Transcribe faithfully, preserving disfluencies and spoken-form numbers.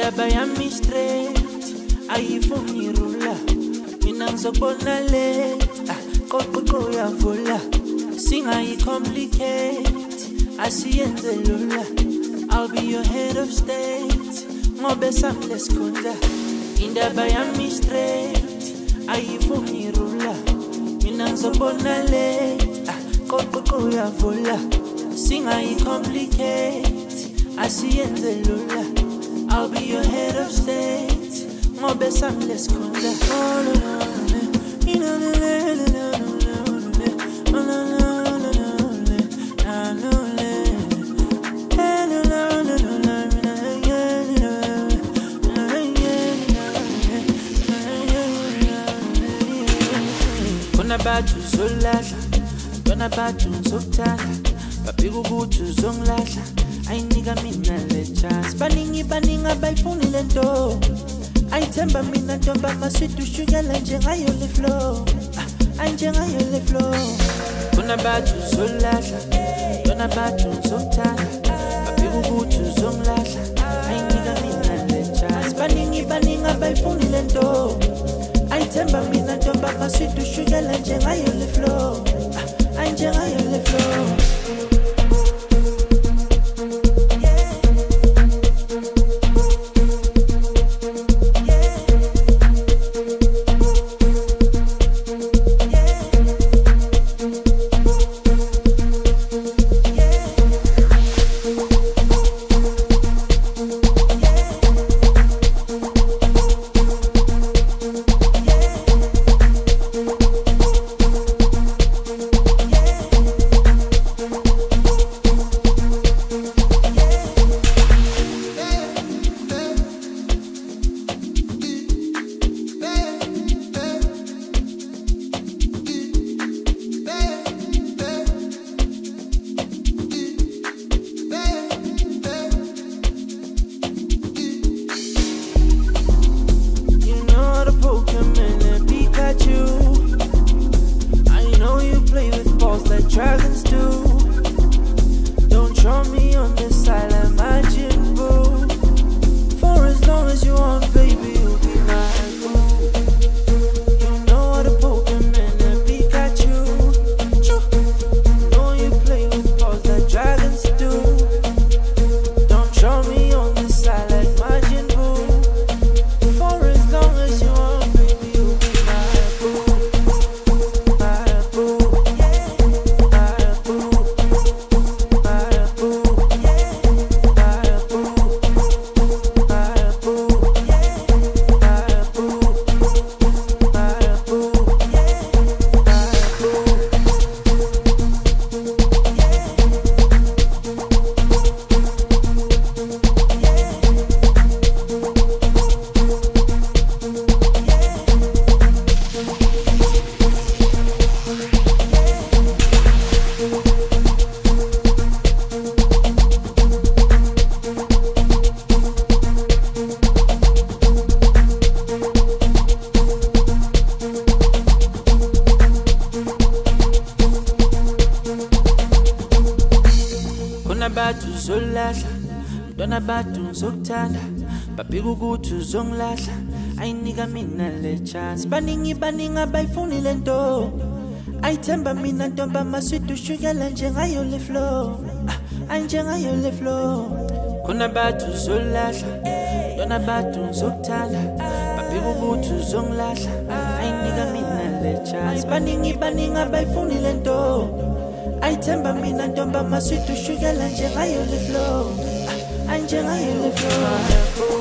indaba yami straight ayifuni rula mina ngizobona late qoqoqo uyavula singayi complicate asiyenze lula. I'll be your head of state ngobe samlesikhundla indaba yami straight ayifuni rula mina ngizobona late qoqoqo uyavula singayi complicate asiyenze lula. I'll be your head of state ngobe samlesikhundla Kona bathu zolahla Kona bathu zokuthanda babika ukuthi uzongilahla ayinika mina le chance baningi baningi abayifuni lento ayithemba mina ntomba maswidi ushukela njengayo le flow ay njengayo le flow Kona bathu zolahla Kona bathu zokuthanda babika ukuthi uzongilahla ayinika mina le chance baningi baningi abayifuni lento ayithemba mina ntomba maswidi ushukela njengayo le flow ay njengayo le flow Dragons do. Don't throw me on the side like Majin Buu. For as long as you want, baby, you'll be my boo. You know how to Pokemon and Pikachu. You know you play with balls like dragons do. Don't throw me on the side like Majin Buu. For as long as you want, baby, you'll be my boo. My boo. Kona bathu zolahla Kona bathu zokuthanda babika ukuthi uzongilahla ayinika mina le chance baningi baningi abayifuni lento ayithemba mina ntomba maswidi ushukela njengayo le flow ay njengayo le flow Kona bathu zolahla Kona bathu zokuthanda babika ukuthi uzongilahla ayinika mina le chance baningi baningi abayifuni lento ayithemba mina ntomba maswidi ushukela njengayo le flow ay njengayo le flow